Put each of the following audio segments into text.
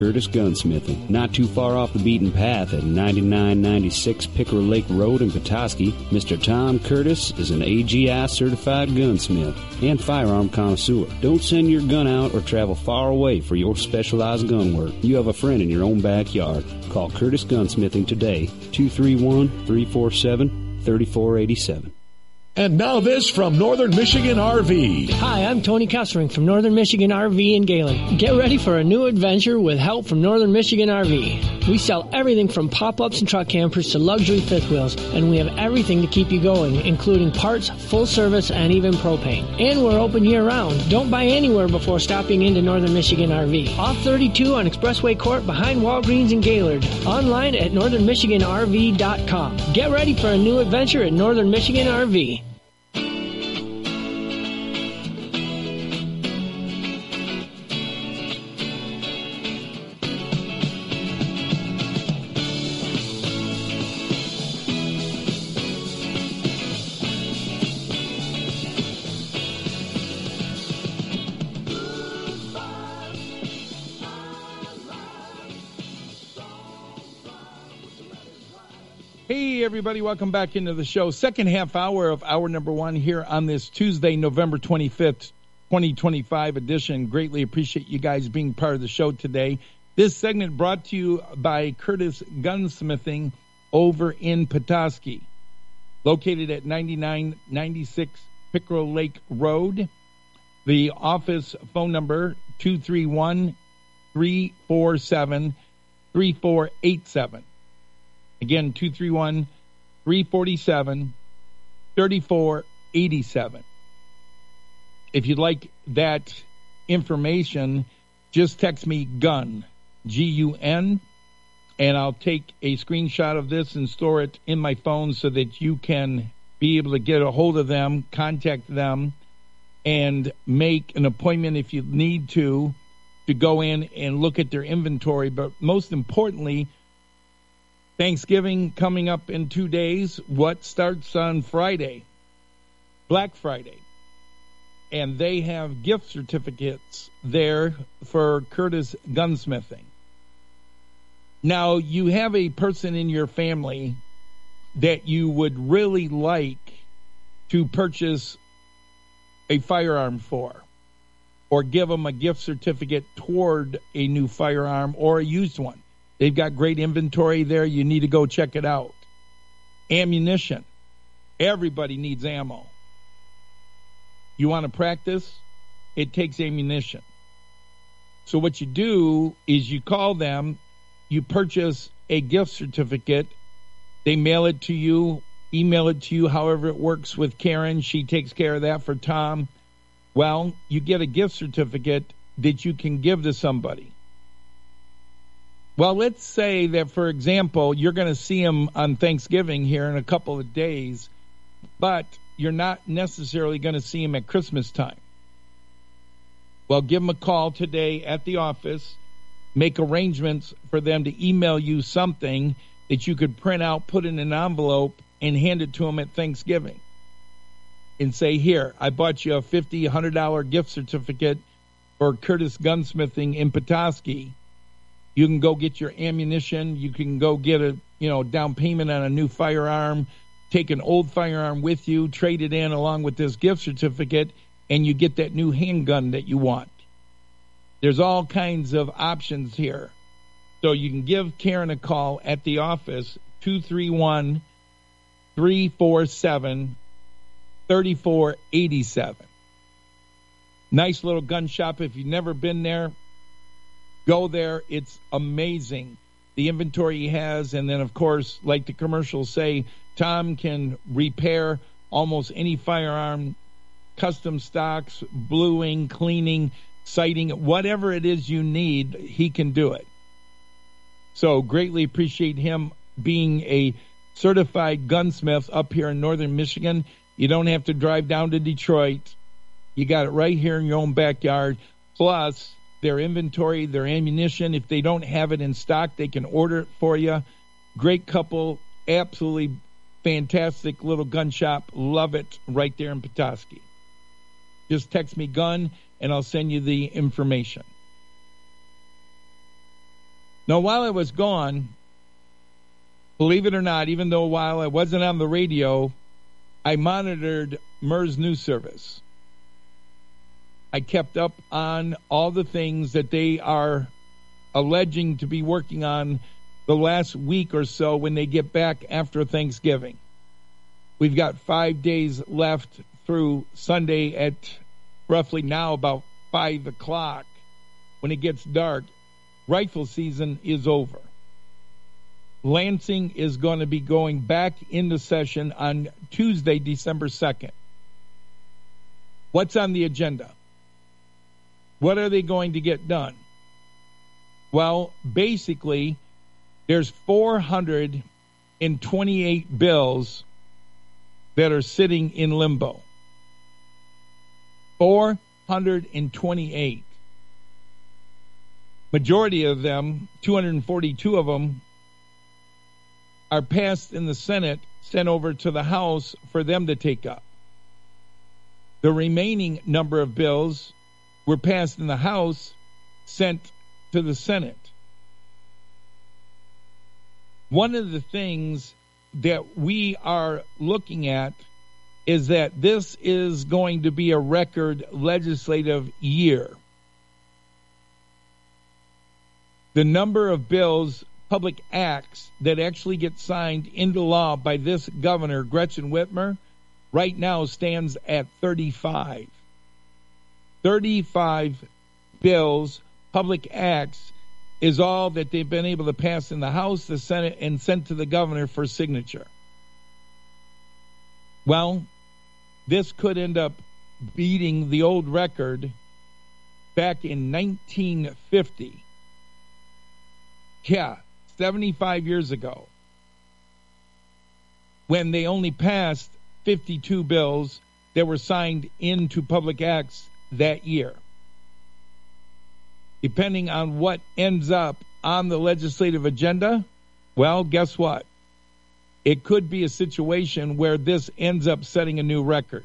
Curtis Gunsmithing, not too far off the beaten path at 9996 Pickerel Lake Road in Petoskey. Mr. Tom Curtis is an AGI certified gunsmith and firearm connoisseur. Don't send your gun out or travel far away for your specialized gun work. You have a friend in your own backyard. Call Curtis Gunsmithing today, 231-347-3487. And now this from Northern Michigan RV. Hi, I'm Tony Kessering from Northern Michigan RV in Galen. Get ready for a new adventure with help from Northern Michigan RV. We sell everything from pop-ups and truck campers to luxury fifth wheels, and we have everything to keep you going, including parts, full service, and even propane. And we're open year-round. Don't buy anywhere before stopping into Northern Michigan RV. Off 32 on Expressway Court behind Walgreens in Gaylord. Online at northernmichiganrv.com. Get ready for a new adventure at Northern Michigan RV. Hey, everybody, welcome back into the show. Second half hour of hour number one here on this Tuesday, November 25th, 2025 edition. Greatly appreciate you guys being part of the show today. This segment brought to you by Curtis Gunsmithing over in Petoskey, located at 9996 Pickerel Lake Road. The office phone number, 231-347-3487. Again, 231-347-3487. If you'd like that information, just text me GUN, G-U-N, and I'll take a screenshot of this and store it in my phone so that you can be able to get a hold of them, contact them, and make an appointment if you need to go in and look at their inventory. But most importantly, Thanksgiving coming up in 2 days. What starts on Friday? Black Friday. And they have gift certificates there for Curtis Gunsmithing. Now, you have a person in your family that you would really like to purchase a firearm for, or give them a gift certificate toward a new firearm or a used one. They've got great inventory there. You need to go check it out. Ammunition. Everybody needs ammo. You want to practice? It takes ammunition. So what you do is you call them, you purchase a gift certificate, they mail it to you, email it to you, however it works with Karen. She takes care of that for Tom. Well, you get a gift certificate that you can give to somebody. Well, let's say that, for example, you're going to see him on Thanksgiving here in a couple of days, but you're not necessarily going to see him at Christmas time. Well, give him a call today at the office, make arrangements for them to email you something that you could print out, put in an envelope, and hand it to him at Thanksgiving. And say, here, I bought you a $50, $100 gift certificate for Curtis Gunsmithing in Petoskey. You can go get your ammunition. You can go get a down payment on a new firearm, take an old firearm with you, trade it in along with this gift certificate, and you get that new handgun that you want. There's all kinds of options here. So you can give Karen a call at the office, 231-347-3487. Nice little gun shop. If you've never been there, go there. It's amazing, the inventory he has. And then, of course, like the commercials say, Tom can repair almost any firearm, custom stocks, bluing, cleaning, sighting, whatever it is you need, he can do it. So greatly appreciate him being a certified gunsmith up here in Northern Michigan. You don't have to drive down to Detroit. You got it right here in your own backyard. Plus, their inventory, their ammunition, if they don't have it in stock, they can order it for you. Great couple, absolutely fantastic little gun shop. Love it right there in Petoskey. Just text me gun, and I'll send you the information. Now, while I was gone, believe it or not, even though while I wasn't on the radio, I monitored MERS News Service. I kept up on all the things that they are alleging to be working on the last week or so when they get back after Thanksgiving. We've got 5 days left through Sunday at roughly now about 5 o'clock. When it gets dark, rifle season is over. Lansing is going to be going back into session on Tuesday, December 2nd. What's on the agenda? What are they going to get done? Well, basically, there's 428 bills that are sitting in limbo. 428. Majority of them, 242 of them, are passed in the Senate, sent over to the House for them to take up. The remaining number of bills were passed in the House, sent to the Senate. One of the things that we are looking at is that this is going to be a record legislative year. The number of bills, public acts, that actually get signed into law by this governor, Gretchen Whitmer, right now stands at 35. 35 bills, public acts, is all that they've been able to pass in the House, the Senate, and sent to the governor for signature. Well, this could end up beating the old record back in 1950. Yeah, 75 years ago, when they only passed 52 bills that were signed into public acts that year. Depending on what ends up on the legislative agenda, well, guess what? It could be a situation where this ends up setting a new record.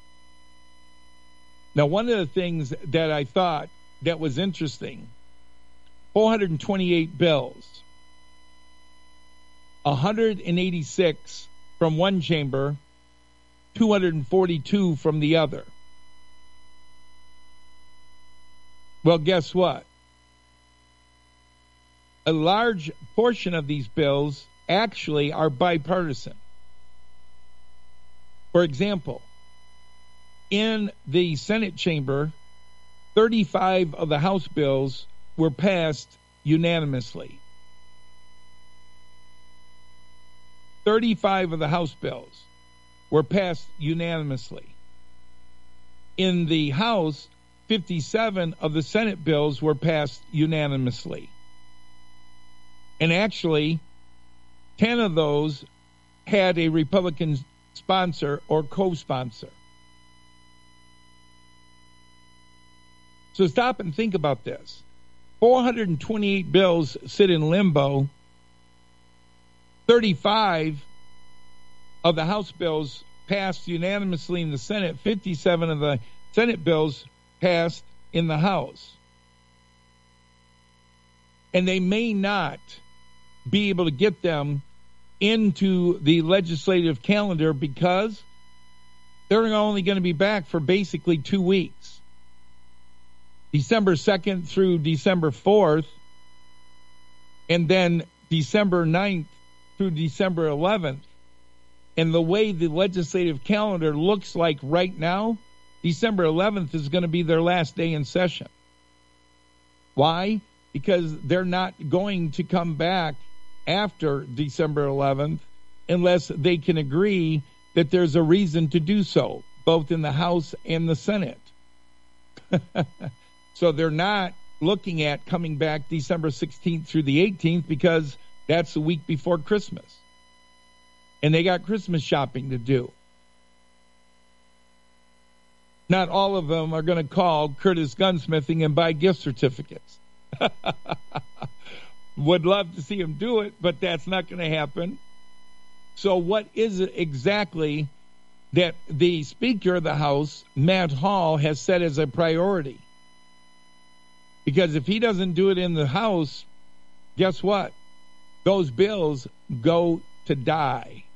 Now, one of the things that I thought that was interesting, 428 bills, 186 from one chamber, 242 from the other. Well, guess what? A large portion of these bills actually are bipartisan. For example, in the Senate chamber, 35 of the House bills were passed unanimously. 35 of the House bills were passed unanimously. In the House, 57 of the Senate bills were passed unanimously. And actually, 10 of those had a Republican sponsor or co-sponsor. So stop and think about this. 428 bills sit in limbo. 35 of the House bills passed unanimously in the Senate. 57 of the Senate bills passed in the House. And they may not be able to get them into the legislative calendar because they're only going to be back for basically 2 weeks. December 2nd through December 4th, and then December 9th through December 11th. And the way the legislative calendar looks like right now, December 11th is going to be their last day in session. Why? Because they're not going to come back after December 11th unless they can agree that there's a reason to do so, both in the House and the Senate. So they're not looking at coming back December 16th through the 18th because that's the week before Christmas. And they got Christmas shopping to do. Not all of them are going to call Curtis Gunsmithing and buy gift certificates. Would love to see them do it, but that's not going to happen. So what is it exactly that the Speaker of the House, Matt Hall, has set as a priority? Because if he doesn't do it in the House, guess what? Those bills go to die.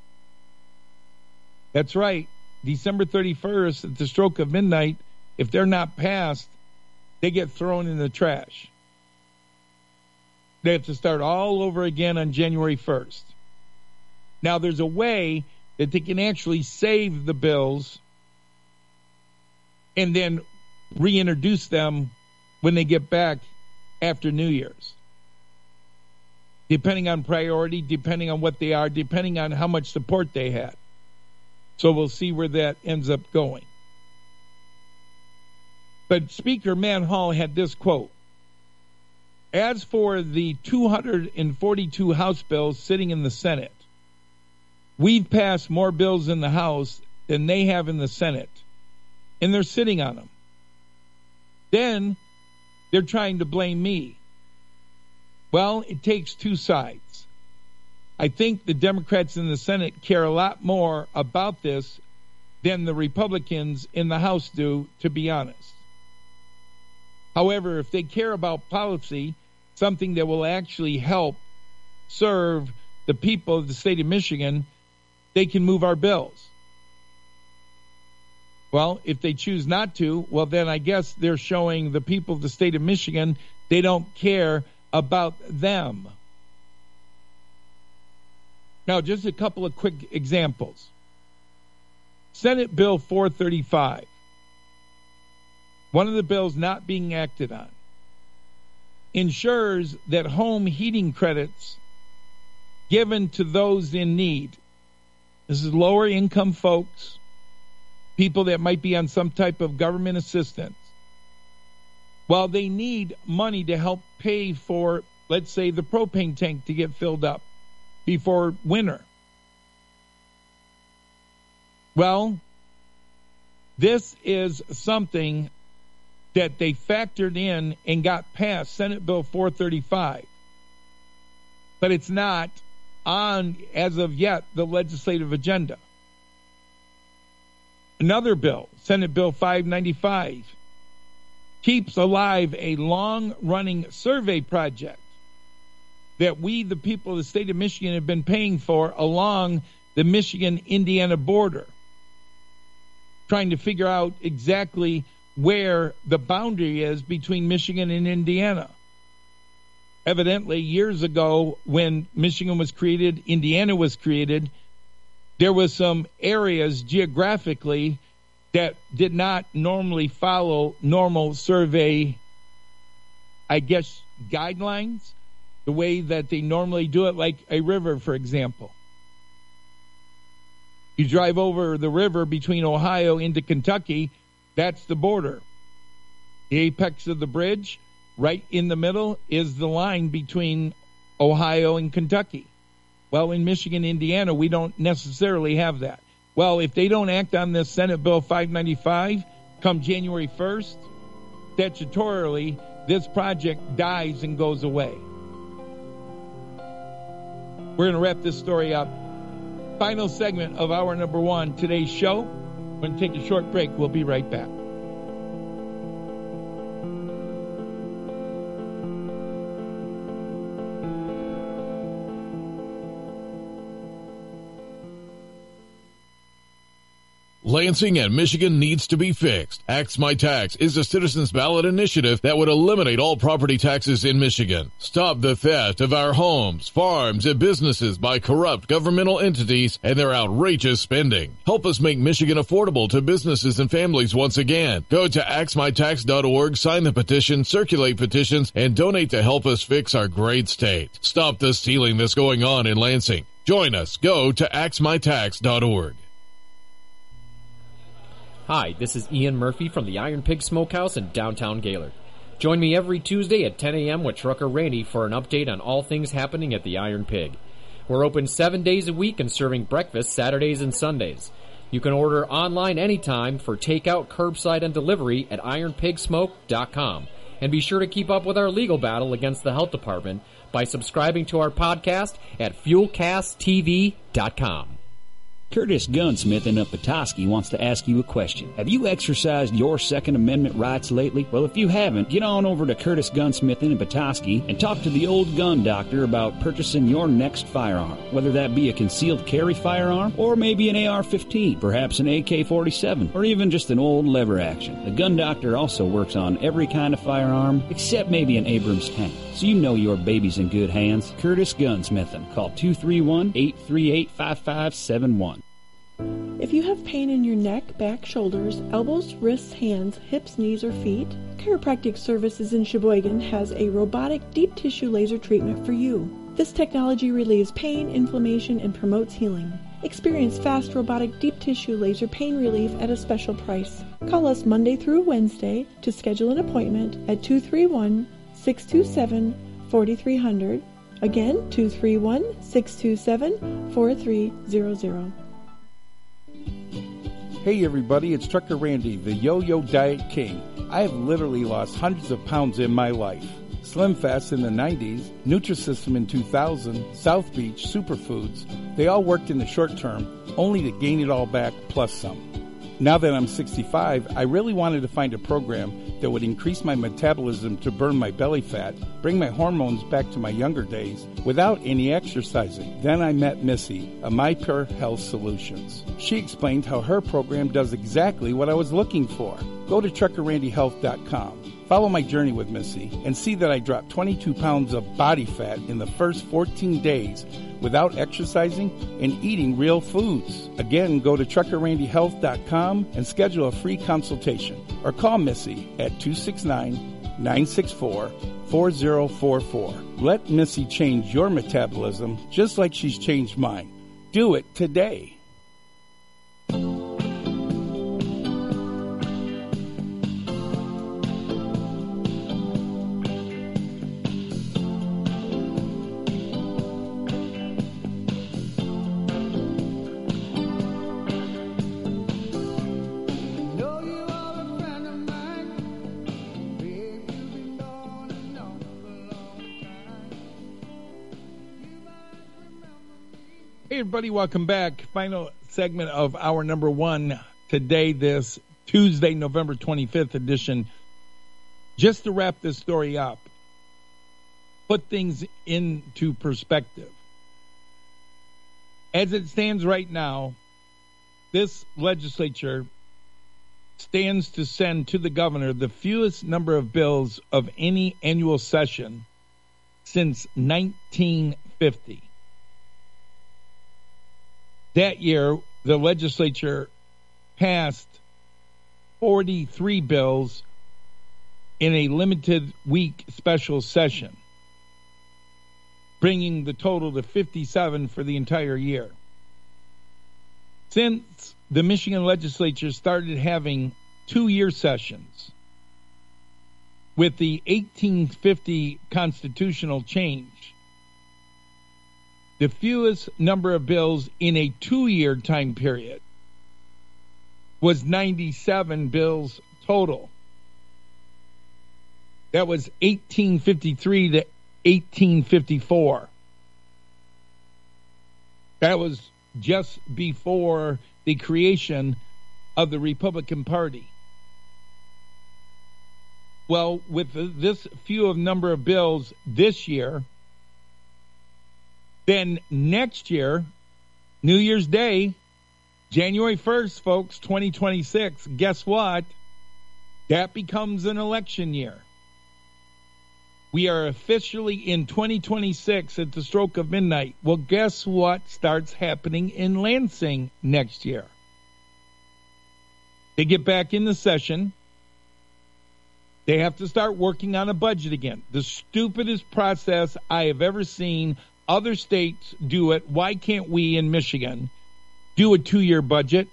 That's right. December 31st, at the stroke of midnight, if they're not passed, they get thrown in the trash. They have to start all over again on January 1st. Now, there's a way that they can actually save the bills and then reintroduce them when they get back after New Year's. Depending on priority, depending on what they are, depending on how much support they had. So we'll see where that ends up going. But Speaker Manhall had this quote: "As for the 242 House bills sitting in the Senate, we've passed more bills in the House than they have in the Senate, and they're sitting on them. Then they're trying to blame me. Well, it takes two sides. I think the Democrats in the Senate care a lot more about this than the Republicans in the House do, to be honest. However, if they care about policy, something that will actually help serve the people of the state of Michigan, they can move our bills. Well, if they choose not to, well, then I guess they're showing the people of the state of Michigan they don't care about them." Now, just a couple of quick examples. Senate Bill 435, one of the bills not being acted on, ensures that home heating credits given to those in need, this is lower income folks, people that might be on some type of government assistance, while they need money to help pay for, let's say, the propane tank to get filled up before winter. Well, this is something that they factored in and got passed, Senate Bill 435. But it's not on, as of yet, the legislative agenda. Another bill, Senate Bill 595, keeps alive a long-running survey project that we, the people of the state of Michigan, have been paying for along the Michigan-Indiana border, trying to figure out exactly where the boundary is between Michigan and Indiana. Evidently, years ago, when Michigan was created, Indiana was created, there was some areas geographically that did not normally follow normal survey, I guess, guidelines, the way that they normally do it, like a river, for example. You drive over the river between Ohio into Kentucky, that's the border. The apex of the bridge, right in the middle, is the line between Ohio and Kentucky. Well, in Michigan, Indiana, we don't necessarily have that. Well, if they don't act on this Senate Bill 595 come January 1st, statutorily, this project dies and goes away. We're going to wrap this story up. Final segment of hour number one, today's show. We're going to take a short break. We'll be right back. Lansing and Michigan needs to be fixed. Axe My Tax is a citizens ballot initiative that would eliminate all property taxes in Michigan. Stop the theft of our homes, farms, and businesses by corrupt governmental entities and their outrageous spending. Help us make Michigan affordable to businesses and families once again. Go to axmytax.org, sign the petition, circulate petitions, and donate to help us fix our great state. Stop the stealing that's going on in Lansing. Join us. Go to axmytax.org. Hi, this is Ian Murphy from the Iron Pig Smokehouse in downtown Gaylord. Join me every Tuesday at 10 a.m. with Trucker Randy for an update on all things happening at the Iron Pig. We're open 7 days a week and serving breakfast Saturdays and Sundays. You can order online anytime for takeout, curbside, and delivery at ironpigsmoke.com. And be sure to keep up with our legal battle against the health department by subscribing to our podcast at fuelcasttv.com. Curtis Gunsmith of Petoskey wants to ask you a question. Have you exercised your Second Amendment rights lately? Well, if you haven't, get on over to Curtis Gunsmith in Petoskey and talk to the old gun doctor about purchasing your next firearm, whether that be a concealed carry firearm or maybe an AR-15, perhaps an AK-47, or even just an old lever action. The gun doctor also works on every kind of firearm except maybe an Abrams tank. So you know your baby's in good hands. Curtis Gunsmith. Call 231-838-5571. If you have pain in your neck, back, shoulders, elbows, wrists, hands, hips, knees, or feet, Chiropractic Services in Sheboygan has a robotic deep tissue laser treatment for you. This technology relieves pain, inflammation, and promotes healing. Experience fast robotic deep tissue laser pain relief at a special price. Call us Monday through Wednesday to schedule an appointment at 231-627-4300. Again, 231-627-4300. Hey everybody, it's Trucker Randy, the Yo-Yo Diet King. I have literally lost hundreds of pounds in my life. Slim Fast in the 90s, Nutrisystem in 2000, South Beach, Superfoods, they all worked in the short term, only to gain it all back plus some. Now that I'm 65, I really wanted to find a program that would increase my metabolism to burn my belly fat, bring my hormones back to my younger days, without any exercising. Then I met Missy of MyPure Health Solutions. She explained how her program does exactly what I was looking for. Go to TruckerRandyHealth.com. Follow my journey with Missy and see that I dropped 22 pounds of body fat in the first 14 days without exercising and eating real foods. Again, go to TruckerRandyHealth.com and schedule a free consultation or call Missy at 269-964-4044. Let Missy change your metabolism just like she's changed mine. Do it today. Hey everybody, welcome back. Final segment of hour number one today, this Tuesday, November 25th edition. Just to wrap this story up, put things into perspective. As it stands right now, this legislature stands to send to the governor the fewest number of bills of any annual session since 1950. That year, the legislature passed 43 bills in a limited week special session, bringing the total to 57 for the entire year. Since the Michigan legislature started having two-year sessions with the 1850 constitutional change, the fewest number of bills in a two-year time period was 97 bills total. That was 1853 to 1854. That was just before the creation of the Republican Party. Well, with this few of number of bills this year, then next year, New Year's Day, January 1st, folks, 2026, guess what? That becomes an election year. We are officially in 2026 at the stroke of midnight. Well, guess what starts happening in Lansing next year? They get back in the session. They have to start working on a budget again. The stupidest process I have ever seen. Other states do it. Why can't we in Michigan do a two-year budget?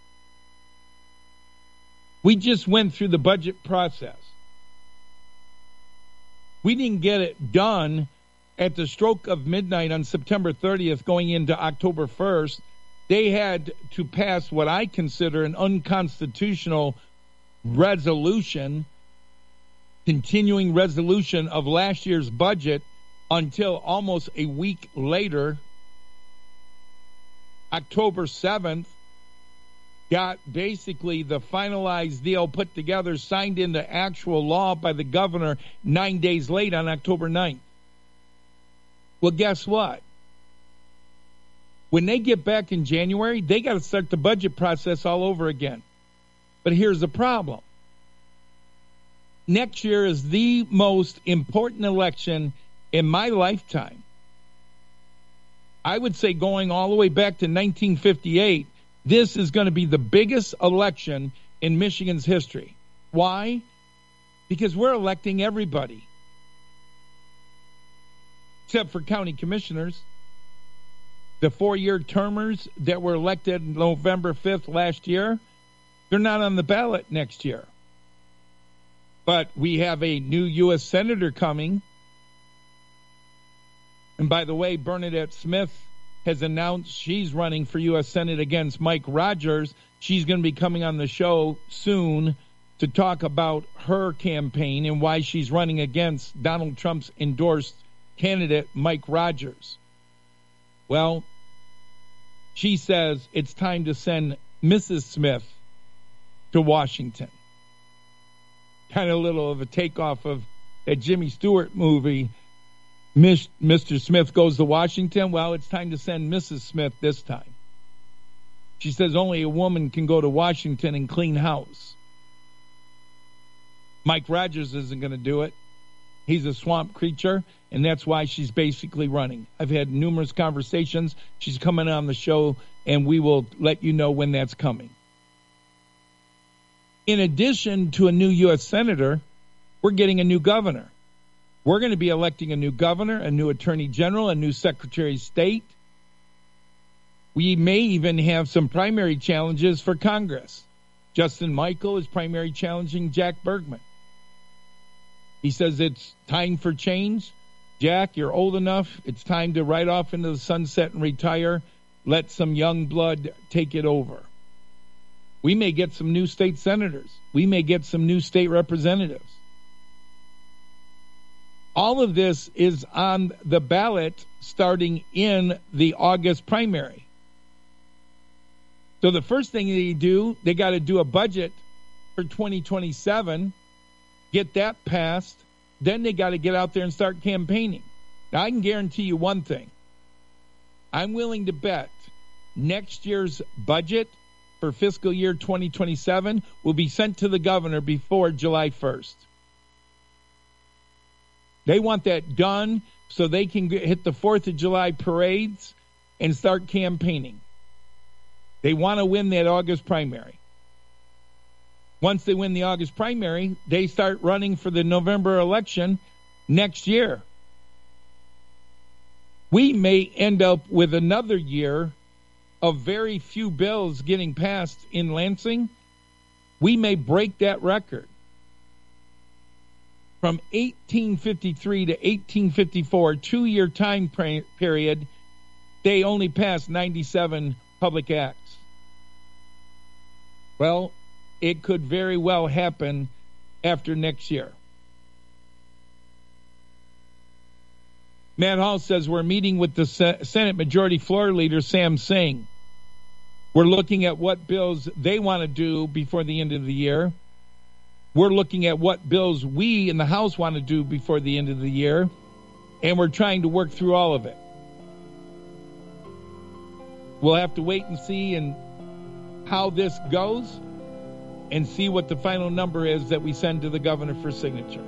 We just went through the budget process. We didn't get it done at the stroke of midnight on September 30th going into October 1st. They had to pass what I consider an unconstitutional resolution, continuing resolution of last year's budget, until almost a week later. October 7th, got basically the finalized deal put together, signed into actual law by the governor 9 days late on October 9th. Well, guess what? When they get back in January, they got to start the budget process all over again. But here's the problem. Next year is the most important election in my lifetime. I would say going all the way back to 1958, this is going to be the biggest election in Michigan's history. Why? Because we're electing everybody. Except for county commissioners. The 4-year termers that were elected November 5th last year, they're not on the ballot next year. But we have a new U.S. Senator coming. And by the way, Bernadette Smith has announced she's running for U.S. Senate against Mike Rogers. She's going to be coming on the show soon to talk about her campaign and why she's running against Donald Trump's endorsed candidate, Mike Rogers. Well, she says it's time to send Mrs. Smith to Washington. Kind of a little of a takeoff of that Jimmy Stewart movie, Mr. Smith Goes to Washington. Well, it's time to send Mrs. Smith this time. She says only a woman can go to Washington and clean house. Mike Rogers isn't going to do it. He's a swamp creature, and that's why she's basically running. I've had numerous conversations. She's coming on the show, and we will let you know when that's coming. In addition to a new U.S. Senator, we're getting a new governor. We're going to be electing a new governor, a new attorney general, a new secretary of state. We may even have some primary challenges for Congress. Justin Michael is primary challenging Jack Bergman. He says it's time for change. Jack, you're old enough. It's time to ride off into the sunset and retire. Let some young blood take it over. We may get some new state senators. We may get some new state representatives. All of this is on the ballot starting in the August primary. So the first thing they got to do a budget for 2027, get that passed, then they got to get out there and start campaigning. Now, I can guarantee you one thing. I'm willing to bet next year's budget for fiscal year 2027 will be sent to the governor before July 1st. They want that done so they can hit the 4th of July parades and start campaigning. They want to win that August primary. Once they win the August primary, they start running for the November election next year. We may end up with another year of very few bills getting passed in Lansing. We may break that record. From 1853 to 1854, 2-year time period, they only passed 97 public acts. Well, it could very well happen after next year. Matt Hall says we're meeting with the Senate Majority Floor Leader, Sam Singh. We're looking at what bills they want to do before the end of the year. We're looking at what bills we in the House want to do before the end of the year, and we're trying to work through all of it. We'll have to wait and see how this goes and see what the final number is that we send to the governor for signature.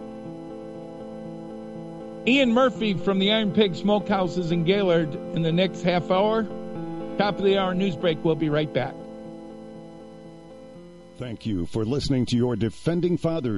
Ian Murphy from the Iron Pig Smokehouses in Gaylord in the next half hour. Top of the hour news break. We'll be right back. Thank you for listening to your Defending Fathers